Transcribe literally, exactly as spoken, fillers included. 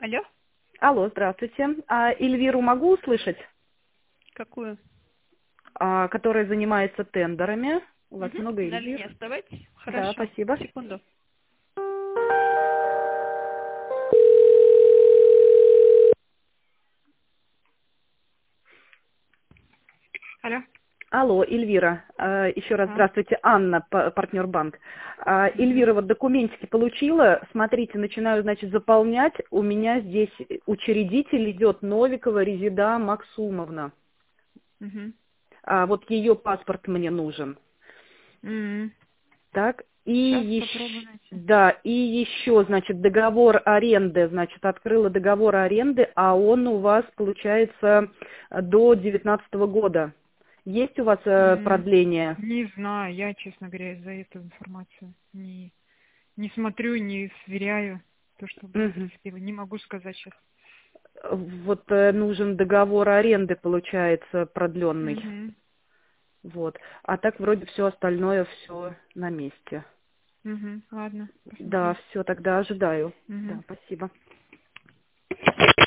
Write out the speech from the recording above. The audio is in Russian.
Алло? Алло, здравствуйте. А Эльвиру могу услышать? Какую? А, которая занимается тендерами. У вас Угу. много На Эльвир? линии оставайтесь. Да, Хорошо. спасибо. Секунду. Алло? Алло, Эльвира. А, еще раз А? здравствуйте. Анна, п- партнер банк. А, Угу. Эльвира, вот документики получила. Смотрите, начинаю, значит, заполнять. У меня здесь учредитель идет Новикова Резида Максумовна. Угу. А, вот ее паспорт мне нужен. М. Так, и Сейчас еще, попробую найти. да, и еще, значит, договор аренды, значит, открыла договор аренды, а он у вас, получается, до девятнадцатого года. Есть у вас э, М. продление? Не знаю, я, честно говоря, за эту информацию не, не смотрю, не сверяю то, что было Мгм. красиво. Не могу сказать сейчас. Вот э, нужен договор аренды, получается, продленный. Угу. Вот. А так вроде все остальное все на месте. Угу. Ладно, Да, посмотрю. все, тогда ожидаю. Угу. Да, спасибо.